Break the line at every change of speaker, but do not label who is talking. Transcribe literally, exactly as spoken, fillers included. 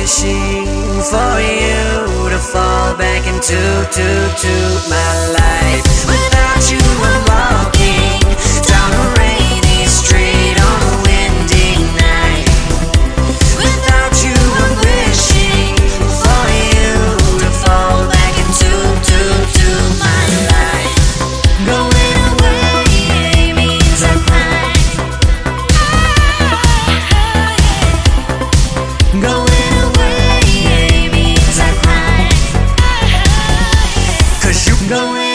wishing for you to fall back into to, to my life. Without you I'm walking down a rainy street on a windy night. Without you I'm wishing for you to fall back into to, to my life. Going away means I'm fine. Going away means I'm fine. 'Cause you going